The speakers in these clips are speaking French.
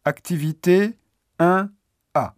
Activité 1A.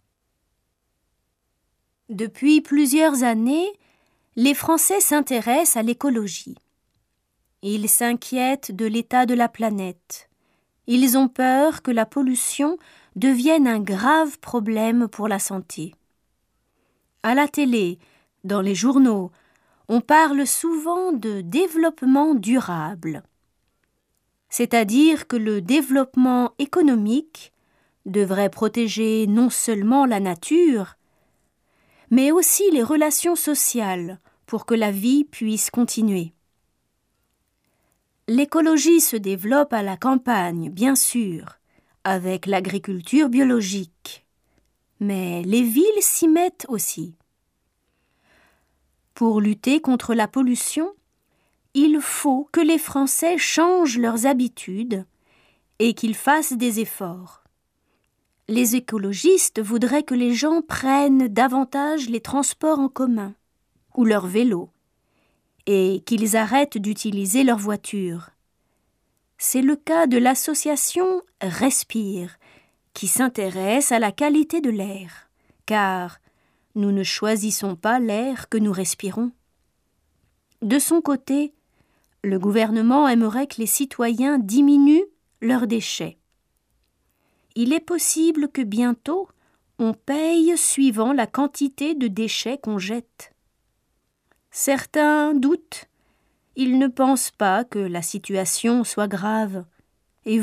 Depuis plusieurs années, les Français s'intéressent à l'écologie. Ils s'inquiètent de l'état de la planète. Ils ont peur que la pollution devienne un grave problème pour la santé. À la télé, dans les journaux, on parle souvent de développement durable. C'est-à-dire que le développement économique devrait protéger non seulement la nature, mais aussi les relations sociales pour que la vie puisse continuer. L'écologie se développe à la campagne, bien sûr, avec l'agriculture biologique. Mais les villes s'y mettent aussi. Pour lutter contre la pollution, il faut que les Français changent leurs habitudes et qu'ils fassent des efforts. Les écologistes voudraient que les gens prennent davantage les transports en commun ou leur vélo et qu'ils arrêtent d'utiliser leur voiture. C'est le cas de l'association Respire, qui s'intéresse à la qualité de l'air, car nous ne choisissons pas l'air que nous respirons. De son côté, le gouvernement aimerait que les citoyens diminuent leurs déchets. Il est possible que bientôt, on paye suivant la quantité de déchets qu'on jette. Certains doutent. Ils ne pensent pas que la situation soit grave. Et vous ?